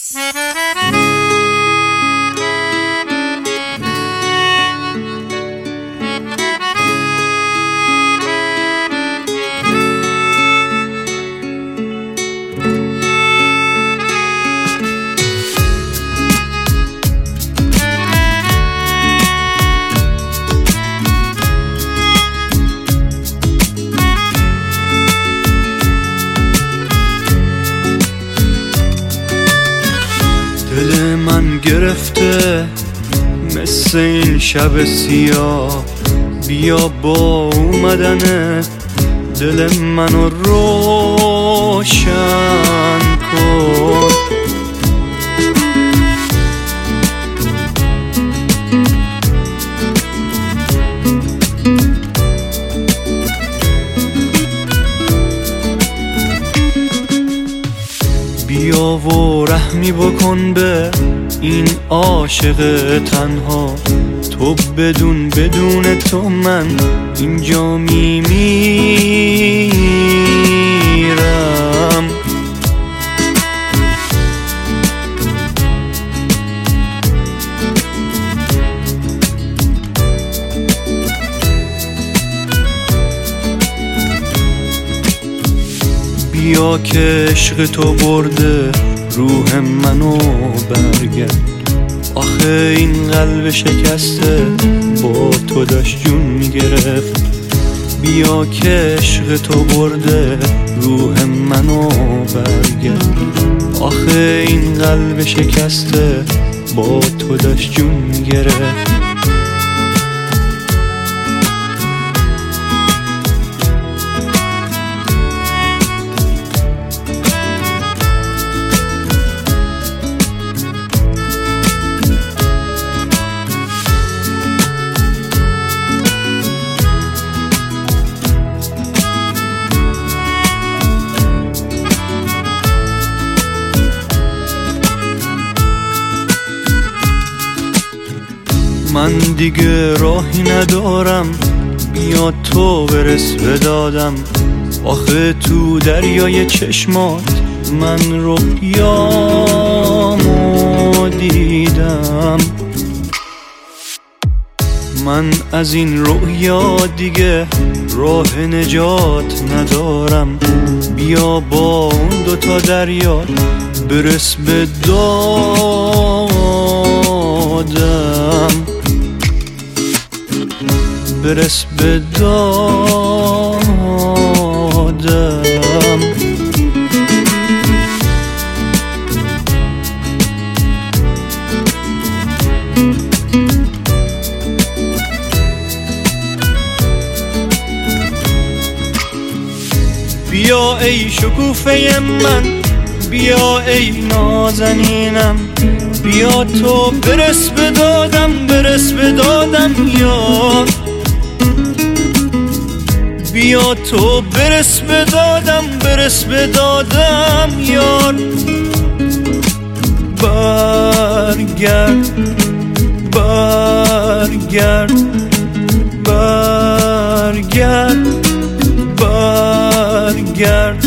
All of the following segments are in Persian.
دل من گرفته مثل این شب سیاه، بیا با اومدن دل منو روشن کن. بیا و رحمی بکن به این عاشق تنها، تو بدون تو من اینجا میمیرم. بیا که عشق تو برده روح منو برگرد، آخه این قلب شکسته با تو داشت جون میگرفت. بیا که عشق تو برده روح منو برگرد، آخه این قلب شکسته با تو داشت جون میگرفت. من دیگه راهی ندارم، بیا تو برس به دادم، آخه تو دریای چشمات من رویامو دیدم. من از این رویا دیگه راه نجات ندارم، بیا با اون دوتا دریا برس به دادم، برس به دادم. بیا ای شکوفه من، بیا ای نازنینم، بیا تو برس به دادم، برس به دادم یار. بیا تو برس به دادم، برس به دادم یار. برگرد برگرد برگرد برگرد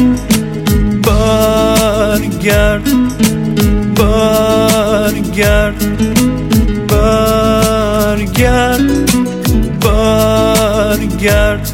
برگرد برگرد برگرد برگرد